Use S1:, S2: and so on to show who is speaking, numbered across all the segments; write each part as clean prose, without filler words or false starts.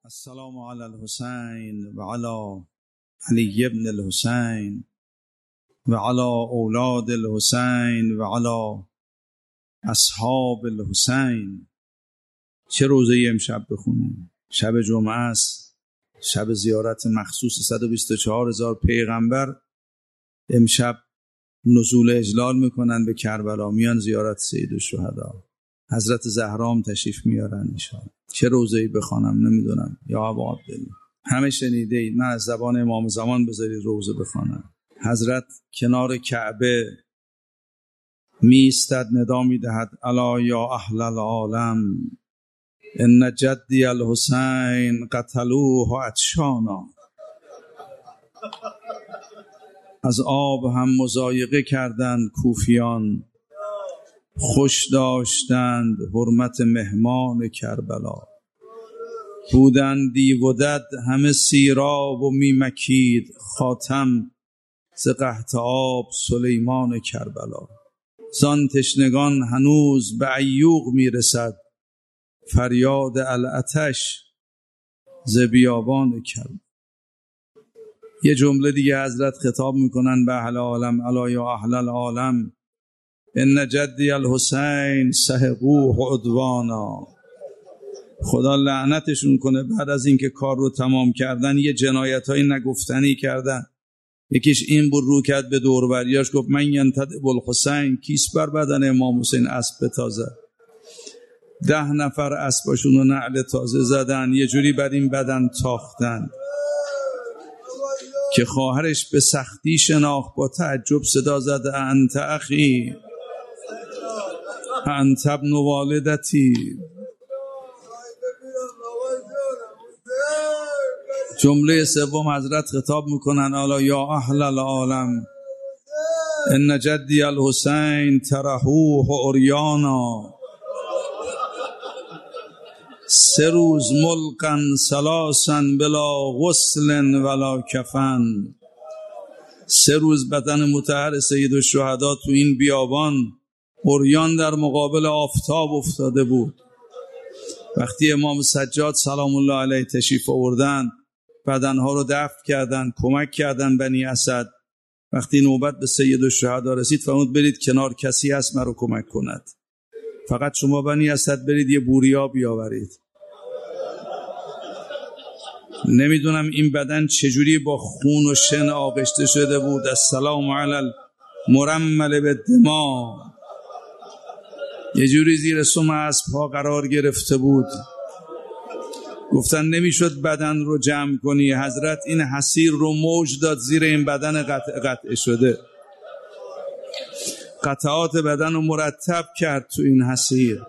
S1: السلام علی الحسین و علی علی ابن الحسین و علی اولاد الحسین و علی اصحاب الحسین. چه روزه‌ای امشب بخونیم؟ شب جمعه است، شب زیارت مخصوص 124,000 پیغمبر. امشب نزول اجلال میکنن به کربلا، میان زیارت سید الشهدا. حضرت زهرا هم تشریف میارن انشاءالله. چه روزه‌ای بخوانم نمیدونم. یا ابا عبدالله، همه شنیده اید، من از زبان امام زمان بذارید روزه بخوانم. حضرت کنار کعبه میستد، ندا میدهد الا یا اهل العالم ان جدی الحسین قتلوه عطشانا. از آب هم مضایقه کردند کوفیان، خوش داشتند حرمت مهمان کربلا. بودند دیو و دد همه سیراب و میمکید، خاتم ز قحط آب سلیمان کربلا. زان تشنگان هنوز به عیوق میرسد، فریاد العطش ز بیابان کربلا. یه جمله دیگه حضرت خطاب میکنن به اهل عالم الا یا اهل العالم ان جدی الحسین سحقوه عدوانا. خدا لعنتشون کنه، بعد از اینکه کار رو تمام کردن یه جنایت‌های نگفتنی کردن. یکیش این بود، رو کرد به دوروبریاش گفت من ینتدب الحسین، کیس بر بدن امام حسین اسب تازه. 10 نفر اسباشون رو نعل تازه زدن، یه جوری بر این بدن تاختن که خواهرش به سختی شناخت، با تعجب صدا زد انت اخی انت ابن والدتی. جمله سوم حضرت خطاب میکنن الا یا اهل العالم ان جدی الحسین ترحوه عریانا. 3 روز ملقا ثلاثا بلا غسل ولا کفن. 3 روز بدن مطهر سید الشهدا تو این بیابان عریان در مقابل آفتاب افتاده بود. وقتی امام سجاد سلام الله علیه تشریف آوردن، بدنها رو دفن کردن، کمک کردن بنی اسد. وقتی نوبت به سید الشهدا رسید فرمود برید کنار، کسی هست مرا کمک کند. فقط شما بنی اسد برید یه بوریا بیاورید. نمیدونم این بدن چجوری با خون و شن آغشته شده بود. السلام علی المرمل بالدماء. یه جوری زیر سم اسب‌ها قرار گرفته بود. گفتن نمیشد بدن رو جمع کنی. حضرت این حصیر رو موج داد زیر این بدن قطع شده. قطعات بدن رو مرتب کرد تو این حصیر.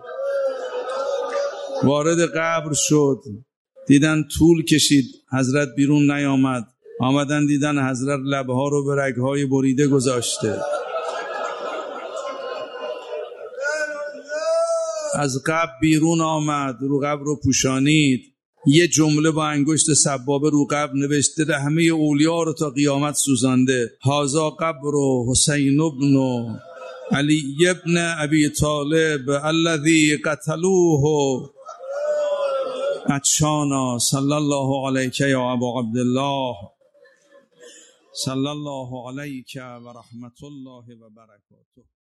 S1: وارد قبر شد، دیدن طول کشید، حضرت بیرون نیامد. آمدن دیدن حضرت لبها رو به رگهای بریده گذاشته. از قبر بیرون آمد، رو قبر رو پوشانید. یه جمله با انگشت سبابه رو قبر نوشته، همه اولیا رو تا قیامت سوزانده. هذا قبر حسین ابن علی ابن ابی طالب الذی قتلوه عطشانا. صلی الله علیک یا ابا عبدالله، صلی الله علیک و رحمت الله و برکاته.